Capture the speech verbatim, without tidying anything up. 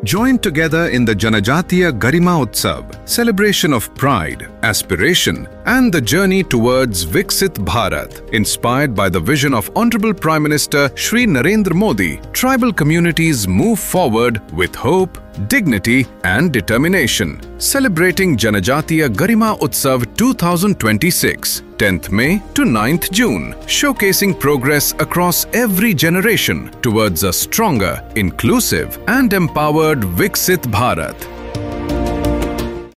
Join together in the Janajatiya Garima Utsav, celebration of pride, aspiration, and the journey towards Viksit Bharat. Inspired by the vision of Honorable Prime Minister Shri Narendra Modi, tribal communities move forward with hope, dignity, and determination. Celebrating Janajatiya Garima Utsav twenty twenty-six, tenth May to ninth June, showcasing progress across every generation towards a stronger, inclusive, and empowered Viksit Bharat.